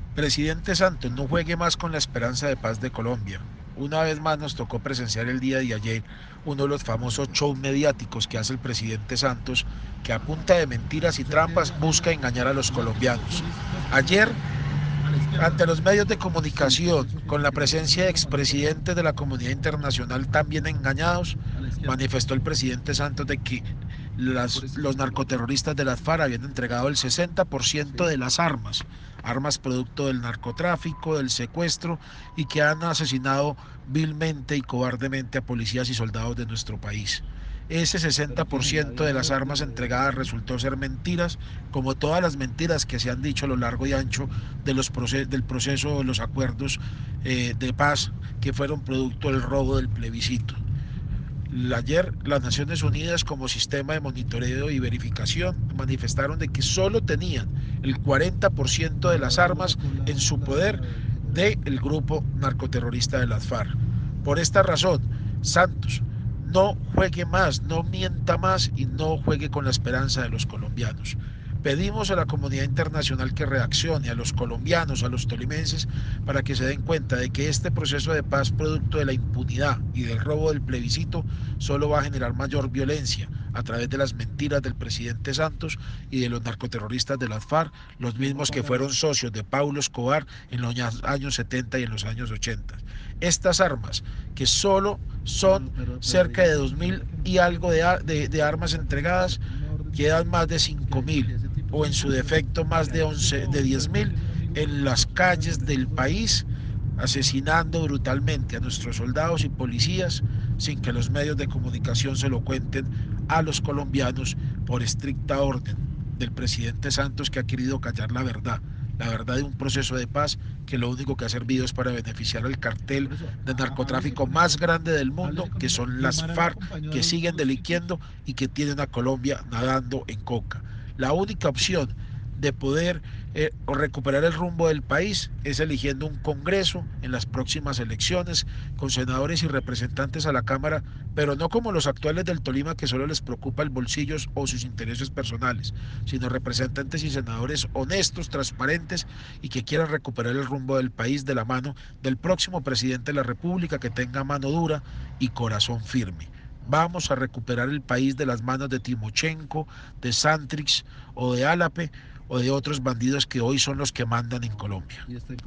Presidente Santos, no juegue más con la esperanza de paz de Colombia. Una vez más nos tocó presenciar el día de ayer uno de los famosos shows mediáticos que hace el presidente Santos, que a punta de mentiras y trampas busca engañar a los colombianos. Ayer, ante los medios de comunicación, con la presencia de expresidentes de la comunidad internacional también engañados, manifestó el presidente Santos de que los narcoterroristas de las FARC habían entregado el 60% de las armas producto del narcotráfico, del secuestro, y que han asesinado vilmente y cobardemente a policías y soldados de nuestro país. Ese 60% de las armas entregadas resultó ser mentiras, como todas las mentiras que se han dicho a lo largo y ancho del proceso de los acuerdos de paz que fueron producto del robo del plebiscito. Ayer las Naciones Unidas, como sistema de monitoreo y verificación, manifestaron de que solo tenían el 40% de las armas en su poder del grupo narcoterrorista de las FARC. Por esta razón, Santos, no juegue más, no mienta más y no juegue con la esperanza de los colombianos. Pedimos a la comunidad internacional que reaccione, a los colombianos, a los tolimenses, para que se den cuenta de que este proceso de paz, producto de la impunidad y del robo del plebiscito, solo va a generar mayor violencia a través de las mentiras del presidente Santos y de los narcoterroristas de las FARC, los mismos que fueron socios de Pablo Escobar en los años 70 y en los años 80. Estas armas, que solo son cerca de 2.000 y algo de armas entregadas, quedan más de 5.000 o en su defecto más de 10.000 en las calles del país, asesinando brutalmente a nuestros soldados y policías sin que los medios de comunicación se lo cuenten a los colombianos por estricta orden del presidente Santos, que ha querido callar la verdad de un proceso de paz que lo único que ha servido es para beneficiar al cartel de narcotráfico más grande del mundo, que son las FARC, que siguen delinquiendo y que tienen a Colombia nadando en coca. La única opción de poder recuperar el rumbo del país es eligiendo un Congreso en las próximas elecciones con senadores y representantes a la Cámara, pero no como los actuales del Tolima, que solo les preocupa el bolsillo o sus intereses personales, sino representantes y senadores honestos, transparentes y que quieran recuperar el rumbo del país de la mano del próximo presidente de la República, que tenga mano dura y corazón firme. Vamos a recuperar el país de las manos de Timochenko, de Santrich o de Álape o de otros bandidos que hoy son los que mandan en Colombia.